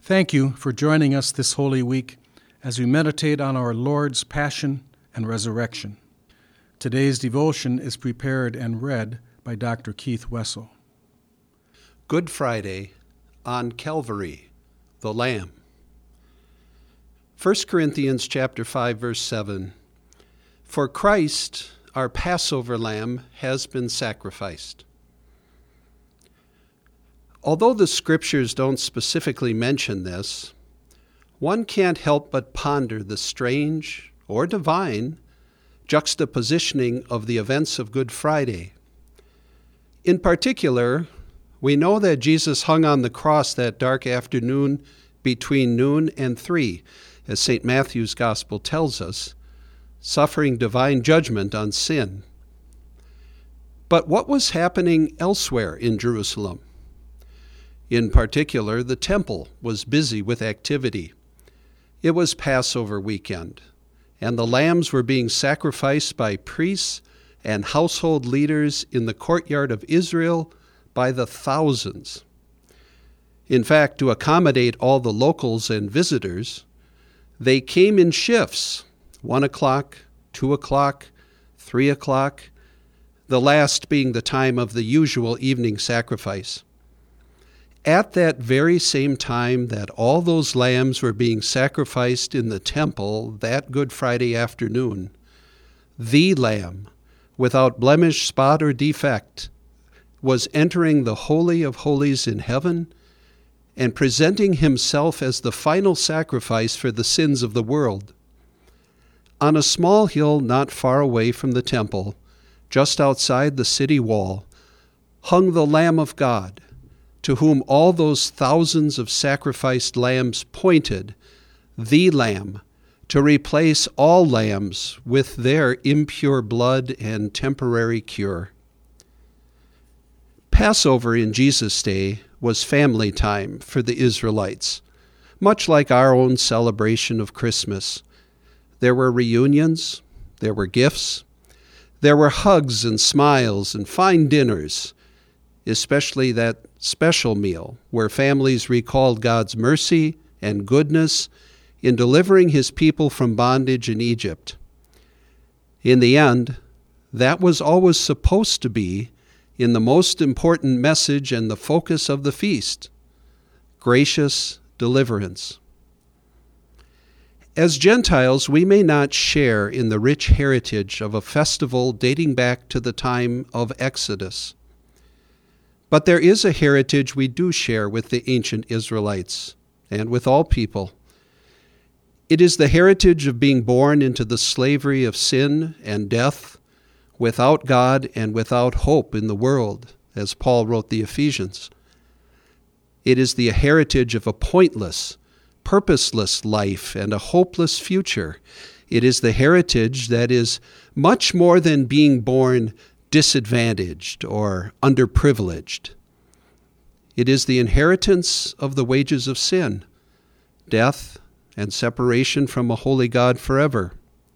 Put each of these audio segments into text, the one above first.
Thank you for joining us this Holy Week as we meditate on our Lord's Passion and Resurrection. Today's devotion is prepared and read by Dr. Keith Wessel. Good Friday on Calvary, the Lamb. 1 Corinthians chapter 5, verse 7. For Christ, our Passover lamb, has been sacrificed. Although the scriptures don't specifically mention this, one can't help but ponder the strange or divine juxtapositioning of the events of Good Friday. In particular, we know that Jesus hung on the cross that dark afternoon between noon and 3, as St. Matthew's Gospel tells us, suffering divine judgment on sin. But what was happening elsewhere in Jerusalem? In particular, the temple was busy with activity. It was Passover weekend, and the lambs were being sacrificed by priests and household leaders in the courtyard of Israel by the thousands. In fact, to accommodate all the locals and visitors, they came in shifts, 1 o'clock, 2 o'clock, 3 o'clock, the last being the time of the usual evening sacrifice. At that very same time that all those lambs were being sacrificed in the temple that Good Friday afternoon, the Lamb, without blemish, spot, or defect, was entering the Holy of Holies in heaven and presenting himself as the final sacrifice for the sins of the world. On a small hill not far away from the temple, just outside the city wall, hung the Lamb of God, to whom all those thousands of sacrificed lambs pointed, the Lamb, to replace all lambs with their impure blood and temporary cure. Passover in Jesus' day was family time for the Israelites, much like our own celebration of Christmas. There were reunions, there were gifts, there were hugs and smiles and fine dinners, especially that special meal where families recalled God's mercy and goodness in delivering his people from bondage in Egypt. In the end, that was always supposed to be in the most important message and the focus of the feast: gracious deliverance. As Gentiles, we may not share in the rich heritage of a festival dating back to the time of Exodus. But there is a heritage we do share with the ancient Israelites and with all people. It is the heritage of being born into the slavery of sin and death, without God and without hope in the world, as Paul wrote the Ephesians. It is the heritage of a pointless, purposeless life and a hopeless future. It is the heritage that is much more than being born disadvantaged or underprivileged. It is the inheritance of the wages of sin, death, and separation from a holy God forever.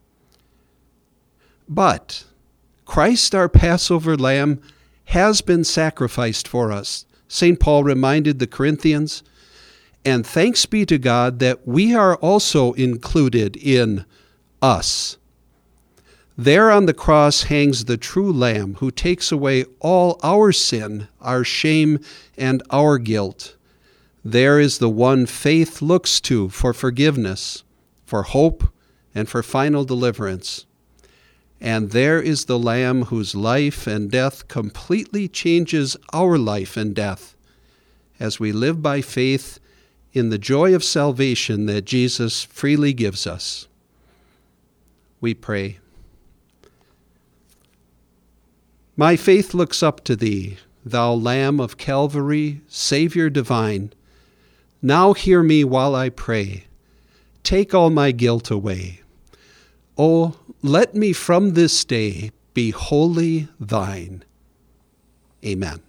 But Christ, our Passover lamb, has been sacrificed for us. St. Paul reminded the Corinthians, and thanks be to God that we are also included in us. There on the cross hangs the true Lamb who takes away all our sin, our shame, and our guilt. There is the one faith looks to for forgiveness, for hope, and for final deliverance. And there is the Lamb whose life and death completely changes our life and death as we live by faith in the joy of salvation that Jesus freely gives us. We pray. My faith looks up to thee, thou Lamb of Calvary, Savior divine. Now hear me while I pray. Take all my guilt away. Oh, let me from this day be wholly thine. Amen.